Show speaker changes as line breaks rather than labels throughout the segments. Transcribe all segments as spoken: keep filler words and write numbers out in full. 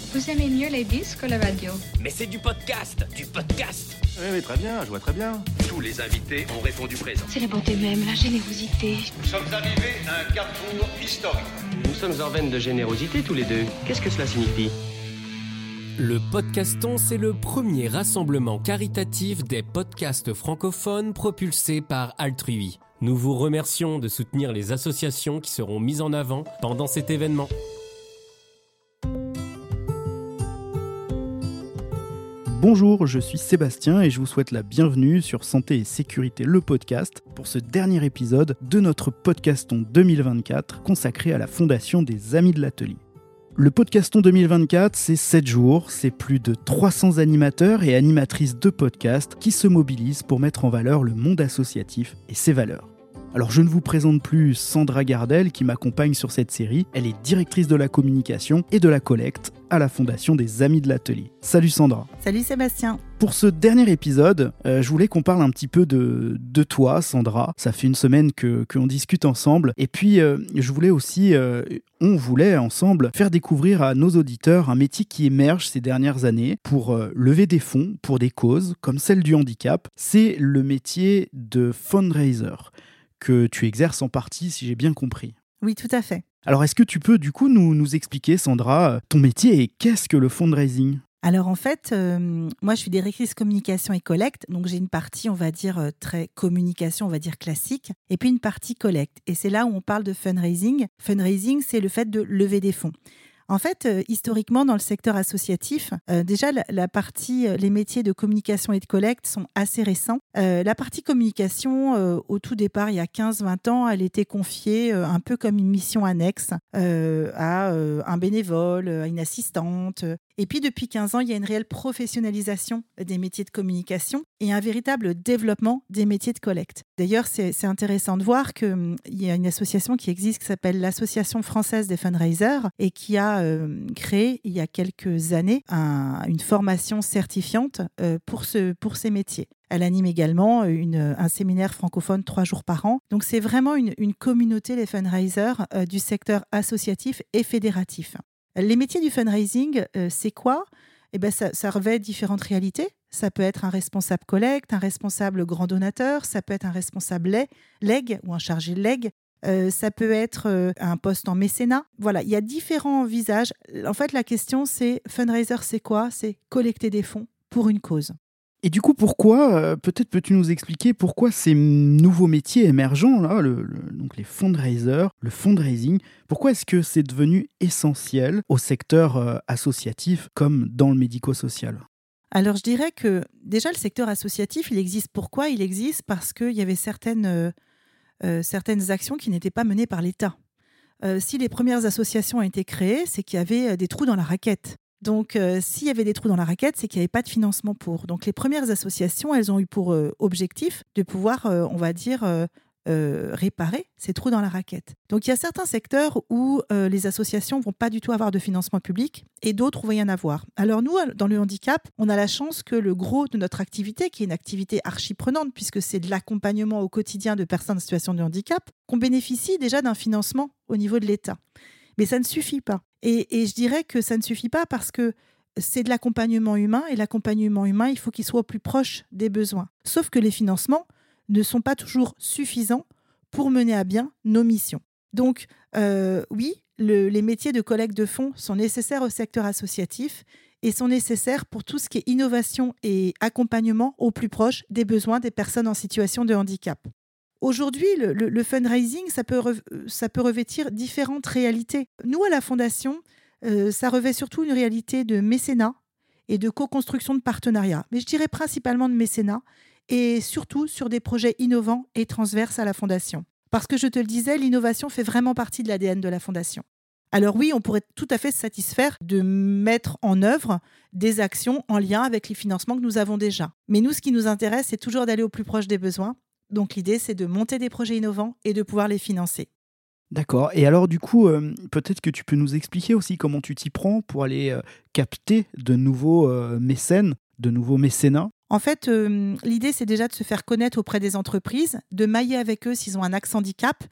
Vous aimez mieux les disques ou la radio?
Mais c'est du podcast, du podcast.
Oui, oui, très bien, je vois très bien.
Tous les invités ont répondu présent.
C'est la bonté même, la générosité.
Nous sommes arrivés à un carrefour historique.
Nous sommes en veine de générosité tous les deux. Qu'est-ce que cela signifie ?
Le Podcaston, c'est le premier rassemblement caritatif des podcasts francophones propulsé par Altrui. Nous vous remercions de soutenir les associations qui seront mises en avant pendant cet événement.
Bonjour, je suis Sébastien et je vous souhaite la bienvenue sur Santé et Sécurité, le podcast, pour ce dernier épisode de notre Podcaston deux mille vingt-quatre consacré à la Fondation des Amis de l'Atelier. Le Podcaston deux mille vingt-quatre, c'est sept jours, c'est plus de trois cents animateurs et animatrices de podcasts qui se mobilisent pour mettre en valeur le monde associatif et ses valeurs. Alors je ne vous présente plus Sandra Gardel qui m'accompagne sur cette série, elle est directrice de la communication et de la collecte à la Fondation des Amis de l'Atelier. Salut Sandra.
Salut Sébastien.
Pour ce dernier épisode, euh, je voulais qu'on parle un petit peu de, de toi Sandra. Ça fait une semaine que qu'on discute ensemble et puis euh, je voulais aussi, euh, on voulait ensemble faire découvrir à nos auditeurs un métier qui émerge ces dernières années pour euh, lever des fonds pour des causes comme celle du handicap. C'est le métier de fundraiser que tu exerces en partie, si j'ai bien compris.
Oui, tout à fait.
Alors, est-ce que tu peux du coup nous, nous expliquer, Sandra, ton métier et qu'est-ce que le fundraising ?
Alors en fait, euh, moi je suis directrice communication et collecte, donc j'ai une partie, on va dire, euh, très communication, on va dire classique, et puis une partie collecte. Et c'est là où on parle de fundraising. Fundraising, c'est le fait de lever des fonds. En fait, euh, historiquement, dans le secteur associatif, euh, déjà, la, la partie, euh, les métiers de communication et de collecte sont assez récents. Euh, la partie communication, euh, au tout départ, il y a quinze vingt ans, elle était confiée euh, un peu comme une mission annexe euh, à euh, un bénévole, à une assistante. Et puis, depuis quinze ans, il y a une réelle professionnalisation des métiers de communication et un véritable développement des métiers de collecte. D'ailleurs, c'est, c'est intéressant de voir qu'il y a une association qui existe qui s'appelle l'Association française des fundraisers et qui a euh, créé, il y a quelques années, un, une formation certifiante euh, pour, ce, pour ces métiers. Elle anime également une, un séminaire francophone trois jours par an. Donc, c'est vraiment une, une communauté, les fundraisers, euh, du secteur associatif et fédératif. Les métiers du fundraising, euh, c'est quoi ? Eh ben, ça, ça revêt différentes réalités. Ça peut être un responsable collecte, un responsable grand donateur, ça peut être un responsable leg ou un chargé de leg, euh, ça peut être euh, un poste en mécénat. Voilà, il y a différents visages. En fait, la question, c'est fundraiser, c'est quoi ? C'est collecter des fonds pour une cause.
Et du coup, pourquoi, euh, peut-être peux-tu nous expliquer pourquoi ces nouveaux métiers émergents, là, le, le, donc les fundraisers, le fundraising, pourquoi est-ce que c'est devenu essentiel au secteur euh, associatif comme dans le médico-social ?
Alors, je dirais que déjà, le secteur associatif, il existe. Pourquoi ? Il existe parce qu'il y avait certaines, euh, euh, certaines actions qui n'étaient pas menées par l'État. Euh, si les premières associations ont été créées, c'est qu'il y avait des trous dans la raquette. Donc, euh, s'il y avait des trous dans la raquette, c'est qu'il n'y avait pas de financement pour. Donc, les premières associations, elles ont eu pour euh, objectif de pouvoir, euh, on va dire, euh, euh, réparer ces trous dans la raquette. Donc, il y a certains secteurs où euh, les associations ne vont pas du tout avoir de financement public et d'autres où il va y en avoir. Alors, nous, dans le handicap, on a la chance que le gros de notre activité, qui est une activité archi-prenante, puisque c'est de l'accompagnement au quotidien de personnes en situation de handicap, qu'on bénéficie déjà d'un financement au niveau de l'État. Mais ça ne suffit pas. Et, et je dirais que ça ne suffit pas parce que c'est de l'accompagnement humain et l'accompagnement humain, il faut qu'il soit au plus proche des besoins. Sauf que les financements ne sont pas toujours suffisants pour mener à bien nos missions. Donc, euh, oui, le, les métiers de collecte de fonds sont nécessaires au secteur associatif et sont nécessaires pour tout ce qui est innovation et accompagnement au plus proche des besoins des personnes en situation de handicap. Aujourd'hui, le, le, le fundraising, ça peut, re, ça peut revêtir différentes réalités. Nous, à la Fondation, euh, ça revêt surtout une réalité de mécénat et de co-construction de partenariats. Mais je dirais principalement de mécénat et surtout sur des projets innovants et transverses à la Fondation. Parce que je te le disais, l'innovation fait vraiment partie de l'A D N de la Fondation. Alors oui, on pourrait tout à fait se satisfaire de mettre en œuvre des actions en lien avec les financements que nous avons déjà. Mais nous, ce qui nous intéresse, c'est toujours d'aller au plus proche des besoins. Donc l'idée, c'est de monter des projets innovants et de pouvoir les financer.
D'accord. Et alors du coup, euh, peut-être que tu peux nous expliquer aussi comment tu t'y prends pour aller euh, capter de nouveaux euh, mécènes, de nouveaux mécénats.
En fait, euh, l'idée, c'est déjà de se faire connaître auprès des entreprises, de mailler avec eux s'ils ont un axe handicap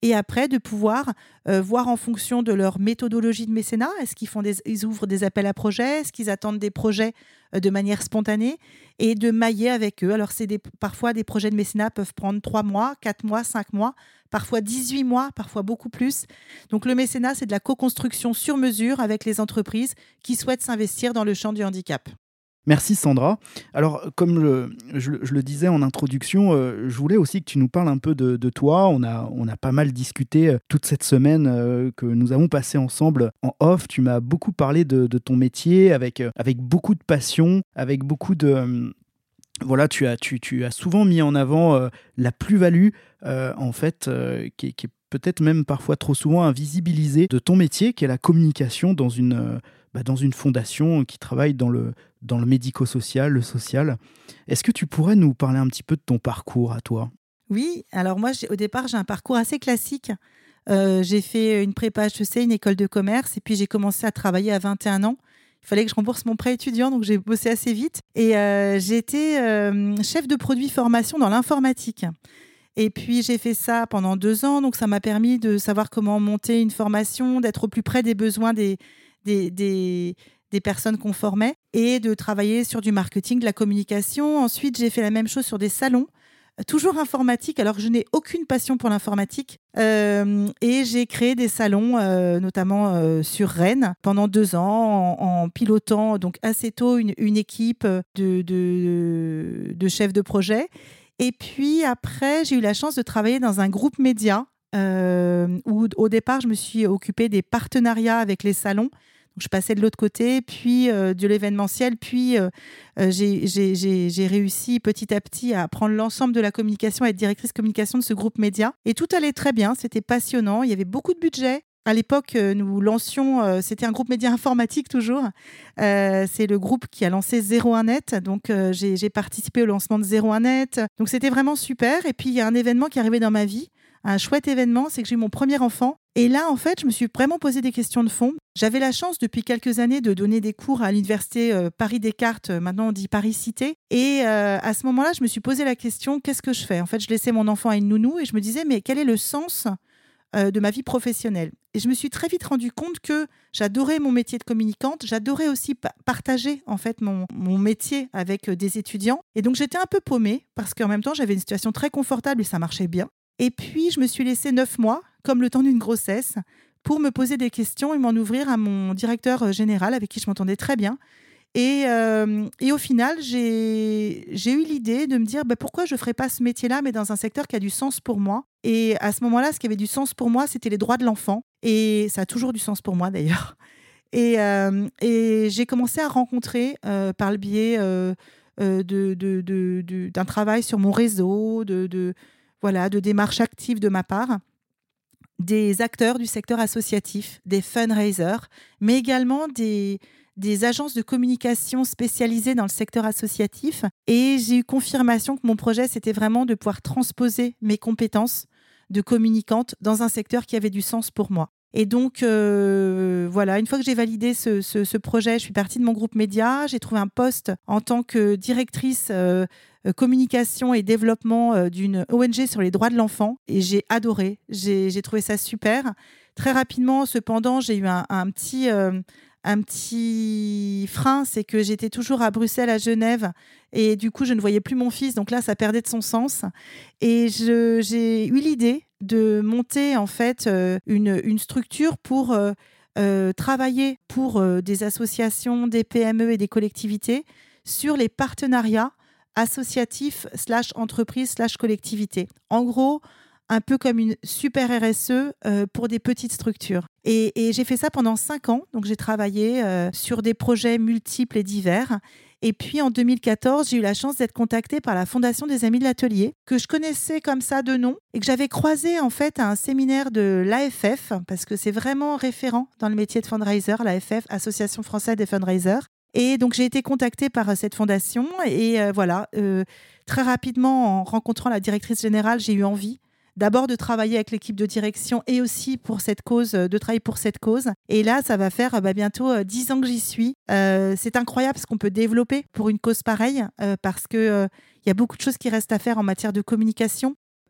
Et après, de pouvoir euh, voir en fonction de leur méthodologie de mécénat, est-ce qu'ils font des, ils ouvrent des appels à projets, est-ce qu'ils attendent des projets euh, de manière spontanée, et de mailler avec eux. Alors, c'est des, parfois, des projets de mécénat peuvent prendre trois mois, quatre mois, cinq mois, parfois dix-huit mois, parfois beaucoup plus. Donc, le mécénat, c'est de la co-construction sur mesure avec les entreprises qui souhaitent s'investir dans le champ du handicap.
Merci Sandra. Alors, comme je, je, je le disais en introduction, euh, je voulais aussi que tu nous parles un peu de, de toi. On a, on a pas mal discuté euh, toute cette semaine euh, que nous avons passée ensemble en off. Tu m'as beaucoup parlé de, de ton métier avec, euh, avec beaucoup de passion, avec beaucoup de... Euh, voilà, tu as, tu, tu as souvent mis en avant euh, la plus-value, euh, en fait, euh, qui, qui est peut-être même parfois trop souvent invisibilisée de ton métier, qui est la communication dans une... Euh, bah, dans une fondation qui travaille dans le, dans le médico-social, le social. Est-ce que tu pourrais nous parler un petit peu de ton parcours à toi ?
Oui, alors moi, j'ai, au départ, j'ai un parcours assez classique. Euh, j'ai fait une prépa H E C, une école de commerce, et puis j'ai commencé à travailler à vingt et un ans. Il fallait que je rembourse mon prêt étudiant, donc j'ai bossé assez vite. Et euh, j'ai été euh, chef de produit formation dans l'informatique. Et puis, j'ai fait ça pendant deux ans, donc ça m'a permis de savoir comment monter une formation, d'être au plus près des besoins des Des, des, des personnes qu'on formait et de travailler sur du marketing, de la communication. Ensuite, j'ai fait la même chose sur des salons, toujours informatique, alors que je n'ai aucune passion pour l'informatique. Euh, et j'ai créé des salons, euh, notamment euh, sur Rennes, pendant deux ans, en, en pilotant donc assez tôt une, une équipe de, de, de chefs de projet. Et puis après, j'ai eu la chance de travailler dans un groupe média euh, où, au départ, je me suis occupée des partenariats avec les salons. Donc, je passais de l'autre côté, puis euh, de l'événementiel, puis euh, euh, j'ai, j'ai, j'ai, j'ai réussi petit à petit à prendre l'ensemble de la communication, à être directrice communication de ce groupe média. Et tout allait très bien, c'était passionnant, il y avait beaucoup de budget. À l'époque, euh, nous lancions, euh, c'était un groupe média informatique toujours, euh, c'est le groupe qui a lancé zéro un net, donc euh, j'ai, j'ai participé au lancement de zéro un net, donc c'était vraiment super. Et puis, il y a un événement qui est arrivé dans ma vie, un chouette événement, c'est que j'ai eu mon premier enfant. Et là, en fait, je me suis vraiment posé des questions de fond. J'avais la chance depuis quelques années de donner des cours à l'université euh, Paris-Descartes, maintenant on dit Paris-Cité. Et euh, à ce moment-là, je me suis posé la question, qu'est-ce que je fais ? En fait, je laissais mon enfant à une nounou et je me disais, mais quel est le sens euh, de ma vie professionnelle ? Et je me suis très vite rendu compte que j'adorais mon métier de communicante, j'adorais aussi pa- partager en fait mon, mon métier avec euh, des étudiants. Et donc, j'étais un peu paumée parce qu'en même temps, j'avais une situation très confortable et ça marchait bien. Et puis, je me suis laissée neuf mois, comme le temps d'une grossesse, pour me poser des questions et m'en ouvrir à mon directeur général, avec qui je m'entendais très bien. Et, euh, et au final, j'ai, j'ai eu l'idée de me dire bah, pourquoi je ne ferais pas ce métier-là, mais dans un secteur qui a du sens pour moi. Et à ce moment-là, ce qui avait du sens pour moi, c'était les droits de l'enfant. Et ça a toujours du sens pour moi, d'ailleurs. Et, euh, et j'ai commencé à rencontrer, euh, par le biais euh, euh, de, de, de, de, d'un travail sur mon réseau, de... de Voilà, de démarches actives de ma part, des acteurs du secteur associatif, des fundraisers, mais également des, des agences de communication spécialisées dans le secteur associatif. Et j'ai eu confirmation que mon projet, c'était vraiment de pouvoir transposer mes compétences de communicante dans un secteur qui avait du sens pour moi. Et donc, euh, voilà, une fois que j'ai validé ce, ce, ce projet, je suis partie de mon groupe média. J'ai trouvé un poste en tant que directrice euh, communication et développement euh, d'une O N G sur les droits de l'enfant. Et j'ai adoré. J'ai, j'ai trouvé ça super. Très rapidement, cependant, j'ai eu un, un petit... Euh, un petit frein, c'est que j'étais toujours à Bruxelles, à Genève, et du coup, je ne voyais plus mon fils. Donc là, ça perdait de son sens. Et je, j'ai eu l'idée de monter en fait euh, une, une structure pour euh, euh, travailler pour euh, des associations, des P M E et des collectivités sur les partenariats associatifs slash entreprises slash collectivités. En gros, un peu comme une super R S E euh, pour des petites structures. Et, et j'ai fait ça pendant cinq ans. Donc, j'ai travaillé euh, sur des projets multiples et divers. Et puis, en deux mille quatorze, j'ai eu la chance d'être contactée par la Fondation des Amis de l'Atelier, que je connaissais comme ça de nom et que j'avais croisé en fait à un séminaire de l'A F F, parce que c'est vraiment référent dans le métier de fundraiser, l'A F F, Association française des fundraisers. Et donc, j'ai été contactée par cette fondation. Et euh, voilà, euh, très rapidement, en rencontrant la directrice générale, j'ai eu envie d'abord de travailler avec l'équipe de direction et aussi pour cette cause, de travailler pour cette cause. Et là, ça va faire bah, bientôt dix ans que j'y suis. Euh, c'est incroyable ce qu'on peut développer pour une cause pareille euh, parce qu'il euh, y a beaucoup de choses qui restent à faire en matière de communication.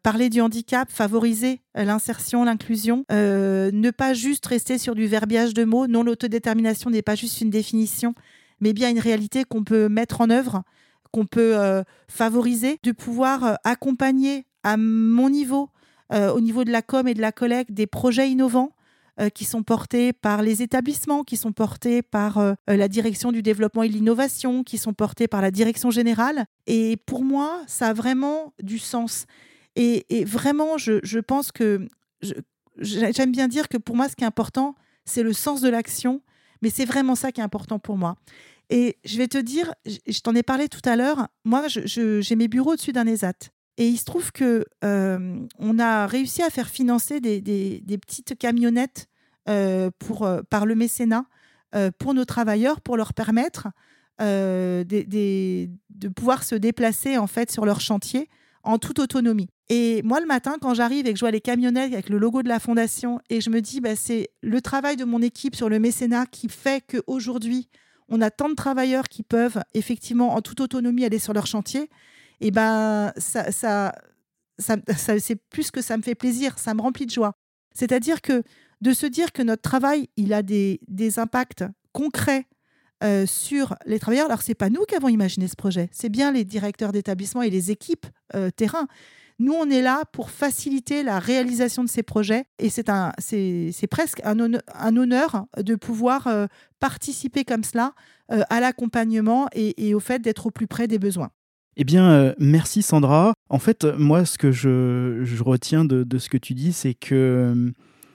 parler du handicap, favoriser l'insertion, l'inclusion, euh, ne pas juste rester sur du verbiage de mots. Non, l'autodétermination n'est pas juste une définition, mais bien une réalité qu'on peut mettre en œuvre, qu'on peut euh, favoriser, de pouvoir euh, accompagner à mon niveau, euh, au niveau de la com et de la collecte, des projets innovants euh, qui sont portés par les établissements, qui sont portés par euh, la direction du développement et de l'innovation, qui sont portés par la direction générale. Et pour moi, ça a vraiment du sens. Et, et vraiment, je, je pense que... Je, j'aime bien dire que pour moi, ce qui est important, c'est le sens de l'action, mais c'est vraiment ça qui est important pour moi. Et je vais te dire, je t'en ai parlé tout à l'heure, moi, je, je, j'ai mes bureaux au-dessus d'un ESAT. Et il se trouve qu'on euh, a réussi à faire financer des, des, des petites camionnettes euh, pour, euh, par le mécénat euh, pour nos travailleurs, pour leur permettre euh, des, des, de pouvoir se déplacer en fait, sur leur chantier en toute autonomie. Et moi, le matin, quand j'arrive et que je vois les camionnettes avec le logo de la Fondation, et je me dis, bah, c'est le travail de mon équipe sur le mécénat qui fait qu'aujourd'hui, on a tant de travailleurs qui peuvent effectivement en toute autonomie aller sur leur chantier, et ben ça, ça, ça, ça, c'est plus que ça me fait plaisir, ça me remplit de joie. C'est-à-dire que de se dire que notre travail, il a des, des impacts concrets euh, sur les travailleurs. Alors, ce n'est pas nous qui avons imaginé ce projet, c'est bien les directeurs d'établissement et les équipes euh, terrain. Nous, on est là pour faciliter la réalisation de ces projets et c'est, un, c'est, c'est presque un honneur, un honneur de pouvoir euh, participer comme cela euh, à l'accompagnement et, et au fait d'être au plus près des besoins.
Eh bien, euh, merci Sandra. En fait, moi, ce que je, je retiens de, de ce que tu dis, c'est que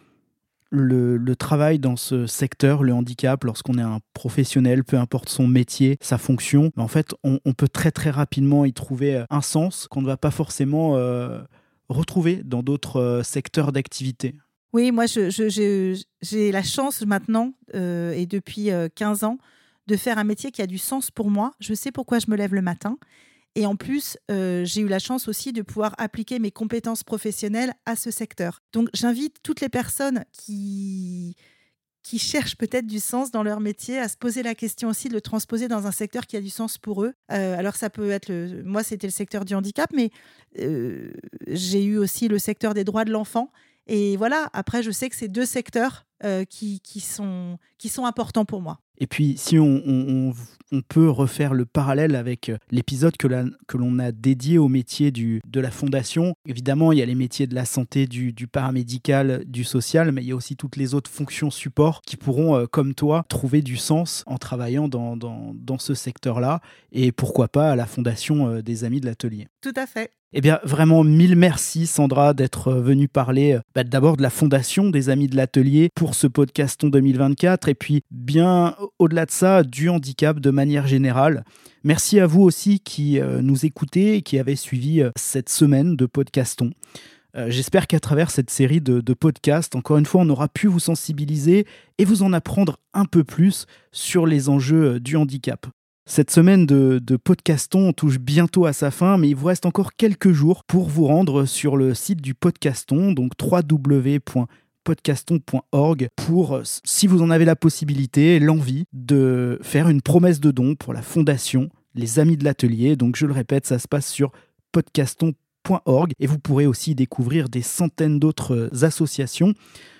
le, le travail dans ce secteur, le handicap, lorsqu'on est un professionnel, peu importe son métier, sa fonction, en fait, on, on peut très très rapidement y trouver un sens qu'on ne va pas forcément euh, retrouver dans d'autres euh, secteurs d'activité.
Oui, moi, je, je, je, j'ai la chance maintenant, euh, et depuis euh, quinze ans, de faire un métier qui a du sens pour moi. Je sais pourquoi je me lève le matin. Et en plus, euh, j'ai eu la chance aussi de pouvoir appliquer mes compétences professionnelles à ce secteur. Donc, j'invite toutes les personnes qui, qui cherchent peut-être du sens dans leur métier à se poser la question aussi de le transposer dans un secteur qui a du sens pour eux. Euh, alors, ça peut être... Le, moi, c'était le secteur du handicap, mais euh, j'ai eu aussi le secteur des droits de l'enfant. Et voilà, après, je sais que c'est deux secteurs euh, qui, qui, sont, qui sont importants pour moi.
Et puis, si on, on, on peut refaire le parallèle avec l'épisode que, la, que l'on a dédié au métier du, de la Fondation, évidemment, il y a les métiers de la santé, du, du paramédical, du social, mais il y a aussi toutes les autres fonctions support qui pourront, euh, comme toi, trouver du sens en travaillant dans, dans, dans ce secteur-là. Et pourquoi pas à la Fondation euh, des Amis de l'Atelier.
Tout à fait.
Eh bien, vraiment, mille merci Sandra d'être venue parler bah, d'abord de la Fondation des Amis de l'Atelier pour ce podcaston deux mille vingt-quatre et puis bien au-delà de ça, du handicap de manière générale. Merci à vous aussi qui euh, nous écoutez et qui avez suivi euh, cette semaine de podcaston. Euh, j'espère qu'à travers cette série de, de podcasts, encore une fois, on aura pu vous sensibiliser et vous en apprendre un peu plus sur les enjeux euh, du handicap. Cette semaine de, de podcaston touche bientôt à sa fin, mais il vous reste encore quelques jours pour vous rendre sur le site du podcaston, donc w w w point podcaston point org, pour, si vous en avez la possibilité, l'envie de faire une promesse de don pour la Fondation Les Amis de l'Atelier. Donc je le répète, ça se passe sur podcaston point org et vous pourrez aussi découvrir des centaines d'autres associations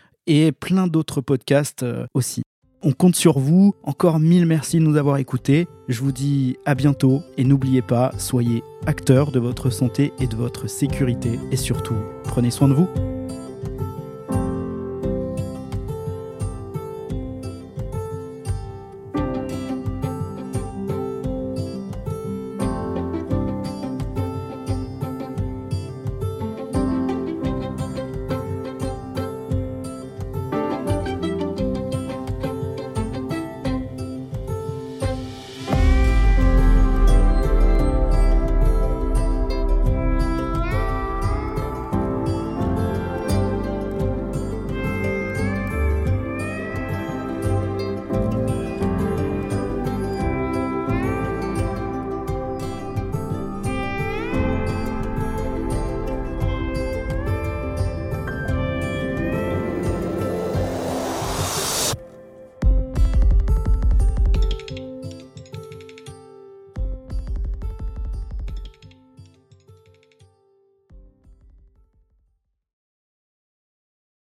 et plein d'autres podcasts aussi. On compte sur vous. Encore mille merci de nous avoir écoutés. Je vous dis à bientôt et n'oubliez pas, soyez acteurs de votre santé et de votre sécurité et surtout, prenez soin de vous.